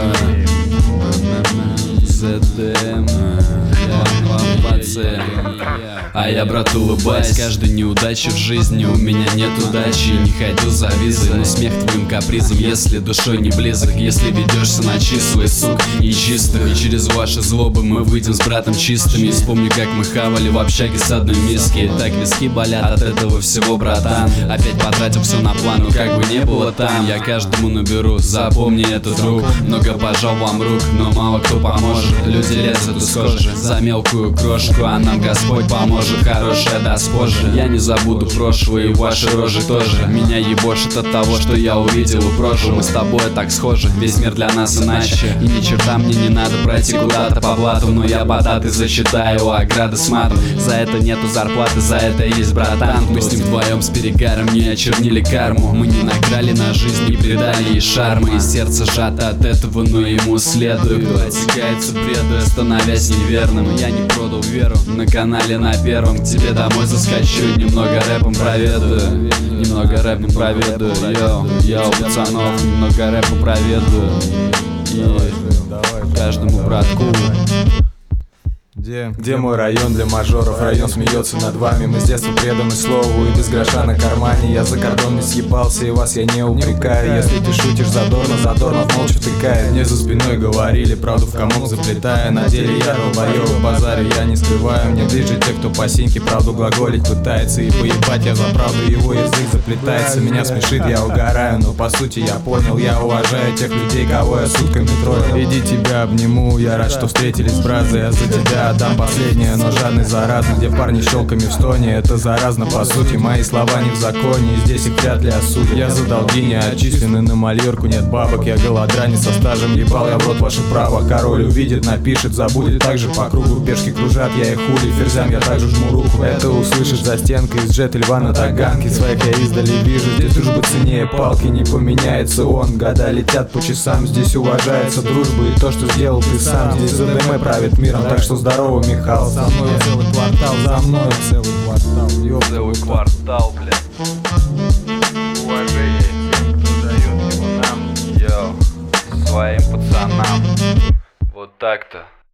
А я, брат, улыбаюсь каждой неудаче в жизни. У меня нет удачи, не ходил за визой, но смех твоим капризом, если душой не близок. Если ведешься на числый сук и чистых, и через ваши злобы мы выйдем с братом чистыми. И вспомни, как мы хавали в общаге с одной миски. И так виски болят от этого всего, братан. Опять потратил все на план, но как бы не было там. Я каждому наберу, запомни это, друг. Много пожал вам рук, но мало кто поможет. Люди лезут из кожи за мелкую крошку, а нам Господь поможет. Хорошее даст позже. Я не забуду прошлое и ваши рожи тоже. Меня ебошит от того, что я увидел и прожил. Мы с тобой так схожи, весь мир для нас иначе. И ни черта мне не надо пройти куда-то по блату, но я податы зачитаю ограды с матом. За это нету зарплаты, за это есть братан. Мы с ним вдвоем с перегаром не очернили карму. Мы не накрали на жизнь, не придали ей шарма. И сердце сжато от этого, но ему следую. Кто отсекается бреду, становясь неверным. Я не продал веру на канале на первом. К тебе домой заскочу, немного рэпом проведаю. Немного рэпом проведаю. Йоу, пацанов, немного рэпом проведаю. И каждому братку. Где мой район для мажоров? Район смеется над вами. Мы с детства преданы слову и без гроша на кармане. Я за кордон не съебался и вас я не упрекаю. Если ты шутишь задорно, задорно молча втыкает. Мне за спиной говорили, правду в комок заплетая. На деле я долбоёб, базарю я не скрываю. Мне ближе те, кто по синьке правду глаголить пытается. И поебать я за правду, его язык заплетается. Меня смешит, я угораю, но по сути я понял. Я уважаю тех людей, кого я сутками троллил. Иди тебя обниму, я рад, что встретились, бразы. Я за тебя отдам последнее, но жадный заразный. Где парни щелками в стоне, это заразно по сути. Мои слова не в законе, и здесь их вряд ли осудят. Я за долги не отчислены, на мальерку нет бабок. Я голодранец со стажем, ебал я в рот ваше право. Король увидит, напишет, забудет. Также по кругу пешки кружат, я их хули. Ферзям я также жму руку. Это услышишь за стенкой из джета льва на таганке. Своих я издали вижу, здесь дружба ценнее палки. Не поменяется он, года летят по часам. Здесь уважается дружба и то, что сделал ты сам. Здесь ЗДМ правит миром, так что здорово, Михал. За мной целый квартал, за мной целый квартал. Ёп. Целый квартал, блядь. Уважение тем, кто дает его нам. Йоу, своим пацанам. Вот так-то.